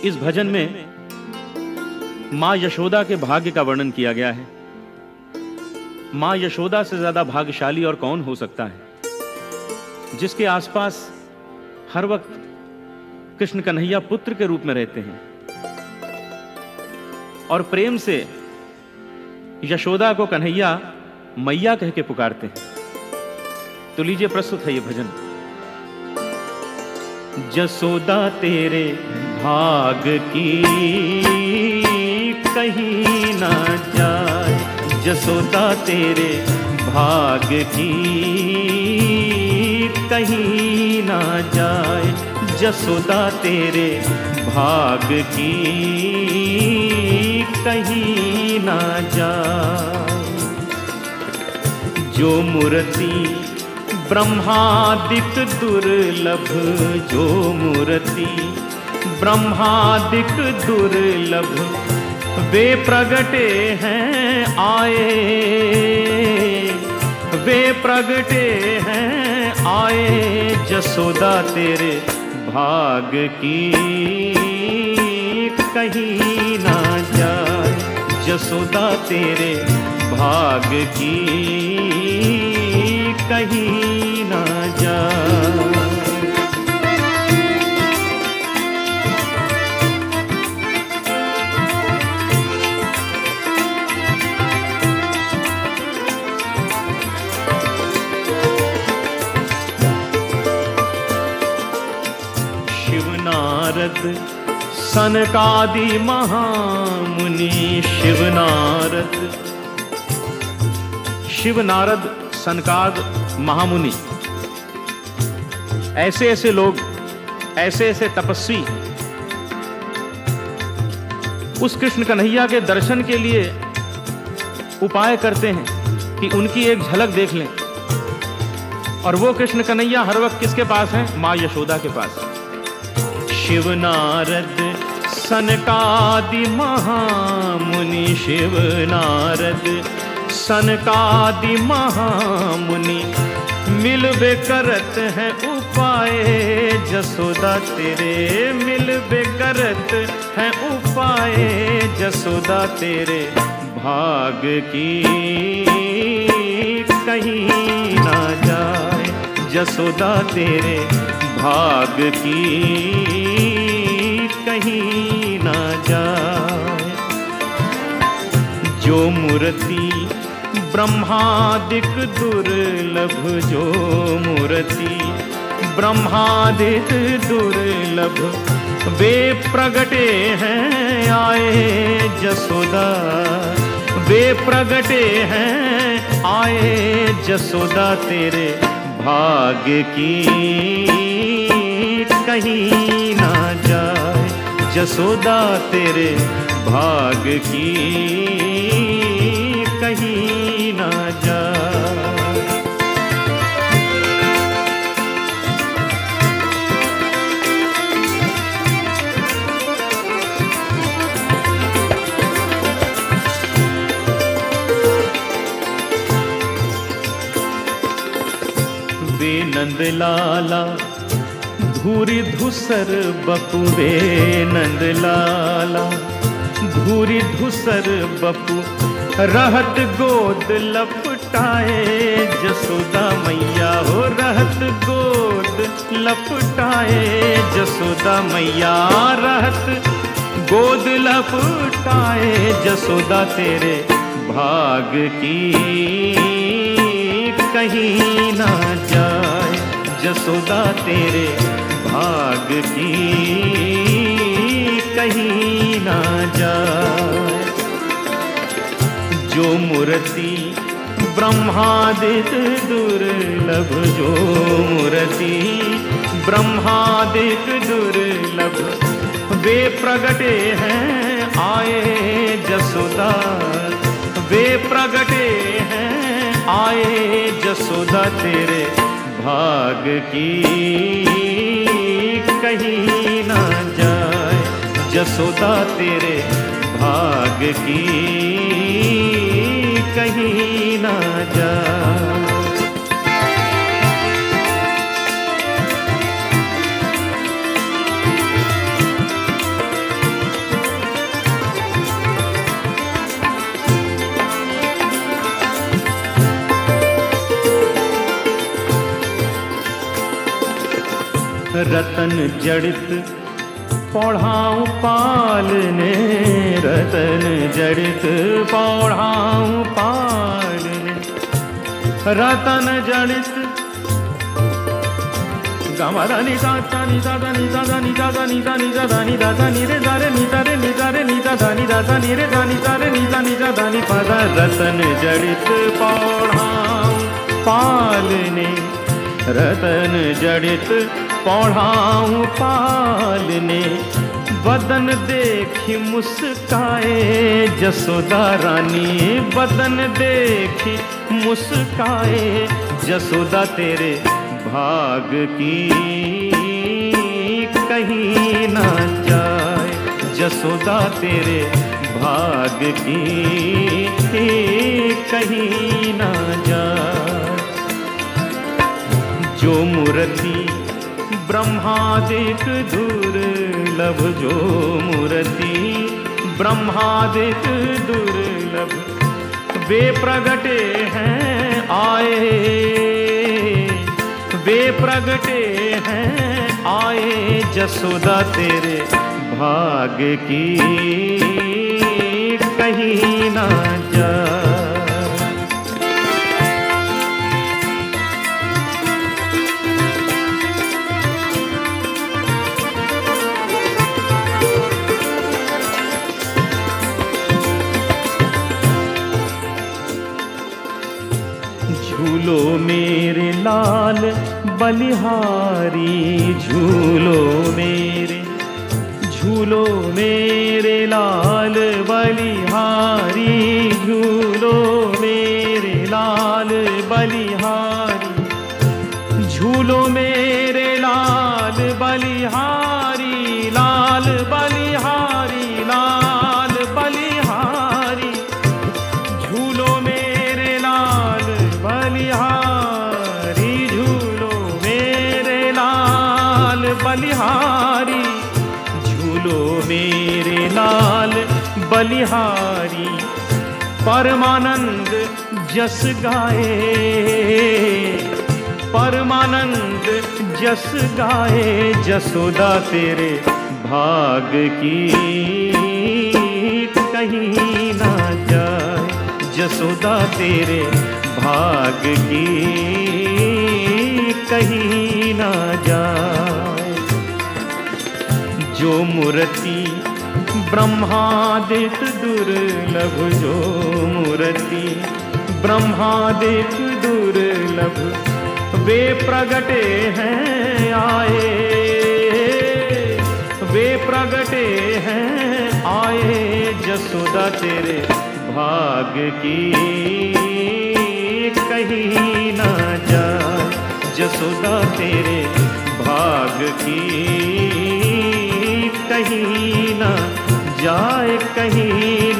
इस भजन में माँ यशोदा के भाग्य का वर्णन किया गया है। माँ यशोदा से ज्यादा भाग्यशाली और कौन हो सकता है, जिसके आसपास हर वक्त कृष्ण कन्हैया पुत्र के रूप में रहते हैं और प्रेम से यशोदा को कन्हैया मैया कह के पुकारते हैं। तो लीजिए प्रस्तुत है ये भजन। जसोदा तेरे भाग की कहीं ना जाए, जसोदा तेरे भाग की कहीं ना जाए, जसोदा तेरे भाग की कहीं ना जाए। जो मूर्ति ब्रह्मादिक दुर्लभ, जो मूर्ति ब्रह्मादिक दुर्लभ वे प्रगटे हैं आए, वे प्रगटे हैं आए। जसोदा तेरे भाग की कहीं ना जाए, जसोदा तेरे भाग की कहीं ना जाए। नारद सनकादि महामुनि, शिव नारद, शिव नारद सनकाद महामुनि, ऐसे ऐसे लोग, ऐसे ऐसे तपस्वी उस कृष्ण कन्हैया के दर्शन के लिए उपाय करते हैं कि उनकी एक झलक देख लें। और वो कृष्ण कन्हैया हर वक्त किसके पास हैं? माँ यशोदा के पास। शिव नारद सनकादि महामुनि, शिव नारद सनकादि महामुनि मिलबे करत हैं उपाय। जसोदा तेरे मिलबे करत हैं उपाय, जसोदा तेरे भाग की कहीं ना जाए, जसोदा तेरे भाग की कहीं ना जाए। जो मूर्ति ब्रह्मादिक दुर्लभ, जो मूर्ति ब्रह्मादिक दुर्लभ वे प्रगटे हैं आए। जसोदा वे प्रगटे हैं आए, जसोदा तेरे भाग की कहीं ना जाए, जसोदा तेरे भाग की कहीं ना जाए। वे नंदलाला धूरी धूसर बपू, वे नंदलाला धूरी धूसर बपू रहत गोद लपटाए। जसोदा मैया हो रहत गोद लपटाए, जसोदा मैया रहत गोद लपटाए। जसोदा तेरे भाग की कहीं ना जाए, जसोदा तेरे भाग की कहीं ना जाए। जो मूर्ति ब्रह्मादिक दुर्लभ, जो मूर्ति ब्रह्मादिक दुर्लभ वे प्रगटे हैं आए। जसोदा वे प्रगटे हैं आए, जसोदा तेरे भाग की कहीं ना जाए, जसोदा तेरे भाग की कहीं ना जाए। रतन जड़ित पौढ़ाऊं पालने, रतन जड़ित पौढ़ाऊं पालने, रतन जड़ित गामारा नि सा सा नि सा दा नि सा दा नि सा दा नि सा नि सा दा नि दा सा नि रे दा रे नि सा रे नि सा रे नि सा दा नि दा सा नि रे दा नि सा रे नि सा दा नि पा दा। रतन जड़ित पौढ़ाऊं पालने, रतन जड़ित पौढ़ाऊं पालने, बदन देखी मुस्काए जसोदा रानी, बदन देखी मुस्काए जसोदा तेरे भाग की कहीं ना जाए, जसोदा तेरे भाग की कहीं ना जाए। जो मूर्ति ब्रह्मादिक दुर्लभ, जो मूर्ति ब्रह्मादिक दुर्लभ, वे प्रगटे हैं आए, वे प्रगटे हैं आए जसोदा तेरे भाग की कहीं ना जाए। झूलो मेरे लाल बलिहारी, झूलो मेरे, झूलो मेरे लाल बलिहारी, झूलो मेरे लाल बलिहारी, झूलो मेरे लाल बलिहारी, लाल बलिहारी, लाल बलिहारी, झूलो मेरे लाल बलिहारी, झूलो मेरे लाल बलिहारी, झूलो मेरे लाल बलिहारी। परमानंद जस गाए, परमानंद जस गाए जसोदा तेरे भाग की कहीं ना जाए, जसोदा तेरे भाग की कहीं ना जाए। जो मूर्ति ब्रह्मादिक दुर्लभ, जो मूर्ति ब्रह्मादिक दुर्लभ, वे प्रगटे हैं आए, वे प्रगटे हैं आए जसोदा तेरे भाग की कहीं ना जाए, जसोदा तेरे भाग की कहीं ना जाए, कहीं